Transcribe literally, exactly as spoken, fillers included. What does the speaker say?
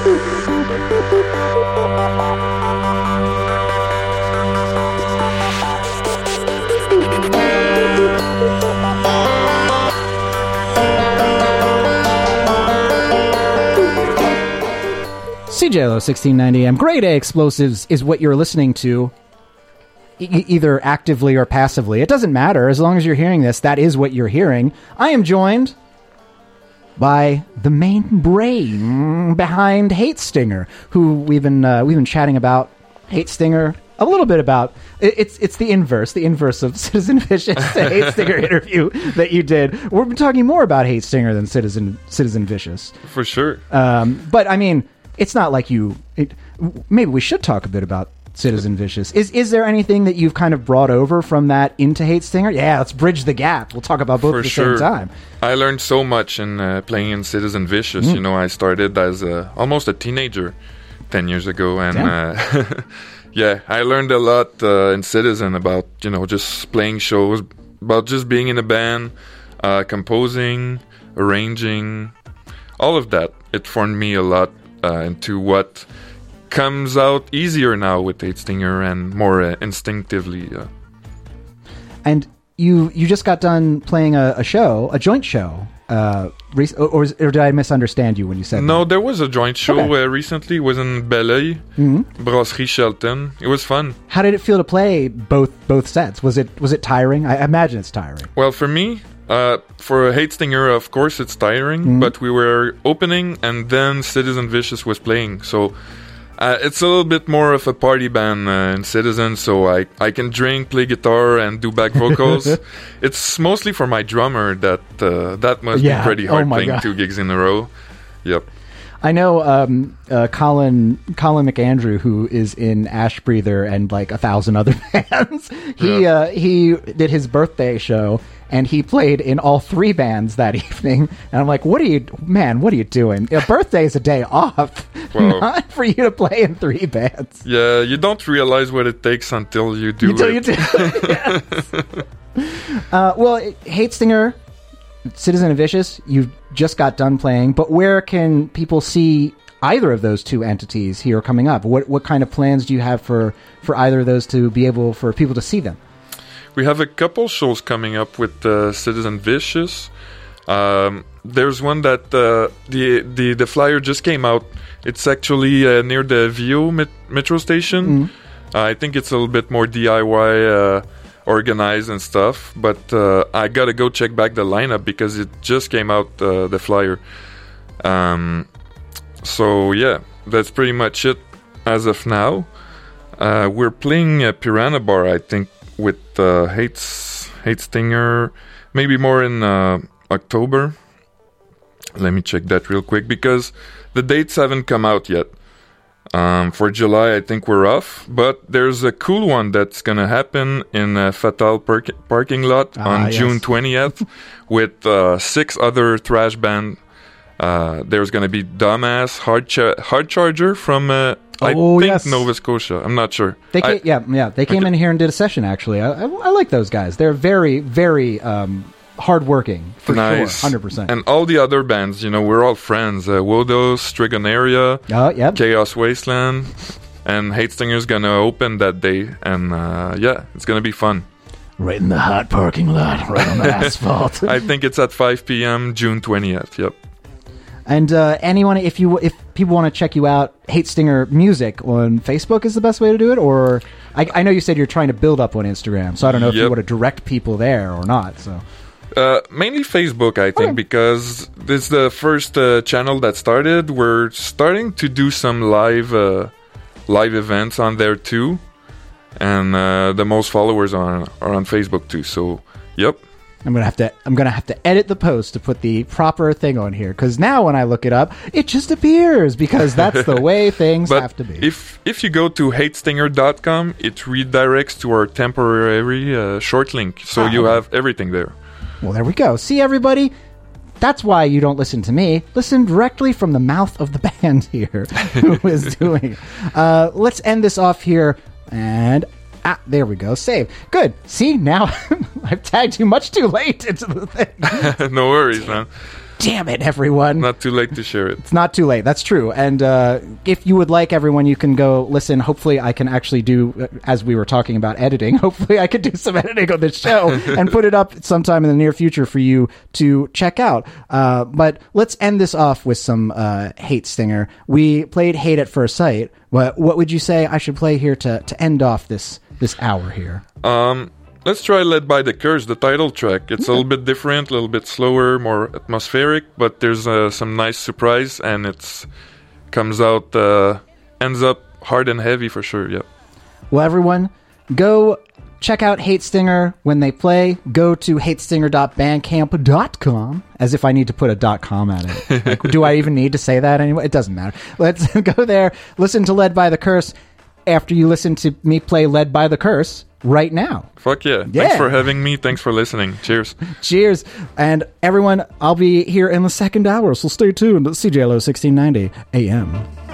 C J L O sixteen ninety A M, Grade A Explosives is what you're listening to, e- either actively or passively. It doesn't matter. As long as you're hearing this, that is what you're hearing. I am joined by the main brain behind Hate Stinger, who we've been uh, we've been chatting about Hate Stinger a little bit about. It, it's it's the inverse, the inverse of Citizen Vicious, the Hate Stinger interview that you did. We've been talking more about Hate Stinger than Citizen Citizen Vicious, for sure. Um, but I mean, it's not like you. It, maybe we should talk a bit about Citizen Vicious. Is is there anything that you've kind of brought over from that into Hate Stinger? Yeah, let's bridge the gap. We'll talk about both For at the sure. same time. I learned so much in uh, playing in Citizen Vicious. Mm. You know, I started as a, almost a teenager ten years ago, and uh, yeah, I learned a lot uh, in Citizen about, you know, just playing shows, about just being in a band, uh, composing, arranging, all of that. It formed me a lot uh, into what comes out easier now with Hate Stinger and more uh, instinctively. Uh. And you you just got done playing a, a show, a joint show. Uh, rec- or, or, or did I misunderstand you when you said No, that? there was a joint show Okay. uh, recently. It was in Belleuil, Mm-hmm. Brasserie Shelton. It was fun. How did it feel to play both both sets? Was it was it tiring? I imagine it's tiring. Well, for me, uh, for a Hate Stinger, of course, it's tiring. Mm-hmm. But we were opening, and then Citizen Vicious was playing. So uh, it's a little bit more of a party band uh, in Citizen. So I, I can drink, play guitar, and do back vocals. It's mostly for my drummer that uh, that must Yeah. be pretty Oh hard my playing God. two gigs in a row. Yep. I know um, uh, Colin Colin McAndrew, who is in Ash Breather and like a thousand other bands. he Yeah. uh, he did his birthday show, and he played in all three bands that evening. And I'm like, what are you, man? What are you doing? A birthday is a day off, Well- not for you to play in three bands. Yeah, you don't realize what it takes until you do Until it. you do. Yes. uh, well, it- Hate Stinger, Citizen and Vicious, you've just got done playing, but where can people see either of those two entities here coming up? What what kind of plans do you have for, for either of those to be able for people to see them? We have a couple shows coming up with uh, Citizen Vicious. Um, there's one that uh, the, the the flyer just came out. It's actually uh, near the Vio met- metro station. Mm-hmm. Uh, I think it's a little bit more D I Y uh, organized and stuff. But uh, I gotta go check back the lineup because it just came out, uh, the flyer. Um, so yeah, that's pretty much it as of now. Uh, we're playing uh, Piranha Bar, I think, with uh, Hate, Hate Stinger, maybe more in uh, October. Let me check that real quick because the dates haven't come out yet. Um, for July, I think we're off, but there's a cool one that's gonna happen in a Fatal park- parking lot Ah, on yes. June twentieth with uh, six other thrash band. Uh, there's gonna be Dumbass, Hard, Cha- Hard Charger from uh, I Oh, think yes. Nova Scotia. I'm not sure. They I- came, yeah, yeah, they came in here and did a session, actually. I, I, I like those guys. They're very, very um, hardworking, for nice. sure, one hundred percent. And all the other bands, you know, we're all friends. Uh, Wodos, Strigonaria, Oh, yeah. Chaos Wasteland, and Hate Stinger's gonna open that day. And uh, yeah, it's gonna be fun. Right in the hot parking lot, right on the asphalt. I think it's at five p.m. June twentieth. Yep. And uh, anyone, if you if people want to check you out, Hate Stinger Music on Facebook is the best way to do it. Or I, I know you said you're trying to build up on Instagram, so I don't know if you Yep. want to direct people there or not. So Uh, mainly Facebook, I think, Okay. because this is the first uh, channel that started. We're starting to do some live uh, live events on there too, and uh, the most followers are are on Facebook too. So, yep. I'm gonna have to I'm gonna have to edit the post to put the proper thing on here, because now when I look it up, it just appears, because that's the way things But have to be. if if you go to hate stinger dot com, it redirects to our temporary uh, short link, so Ah, you okay. have everything there. Well, there we go. See, everybody? That's why you don't listen to me. Listen directly from the mouth of the band here who is doing it. Uh, let's end this off here. And, ah, there we go. Save. Good. See, now I've tagged you much too late into the thing. No worries, man. Damn it, everyone. Not too late to share it. It's not too late. That's true. And uh, if you would like, everyone, you can go listen. Hopefully, I can actually do, as we were talking about editing, hopefully I could do some editing on this show and put it up sometime in the near future for you to check out. Uh, but let's end this off with some uh, Hate Stinger. We played Hate at First Sight. What, what would you say I should play here to, to end off this, this hour here? Um... Let's try Led by the Curse, the title track. It's yeah. a little bit different, a little bit slower, more atmospheric, but there's uh, some nice surprise, and it's comes out, uh, ends up hard and heavy for sure, yeah. Well, everyone, go check out Hate Stinger when they play. Go to hate stinger dot bandcamp dot com, as if I need to put a dot .com at it. Like, do I even need to say that anyway? It doesn't matter. Let's go there, listen to Led by the Curse after you listen to me play Led by the Curse right now. Fuck yeah. yeah. Thanks for having me. Thanks for listening. Cheers. Cheers. And everyone, I'll be here in the second hour, so stay tuned. C J L O sixteen ninety A M.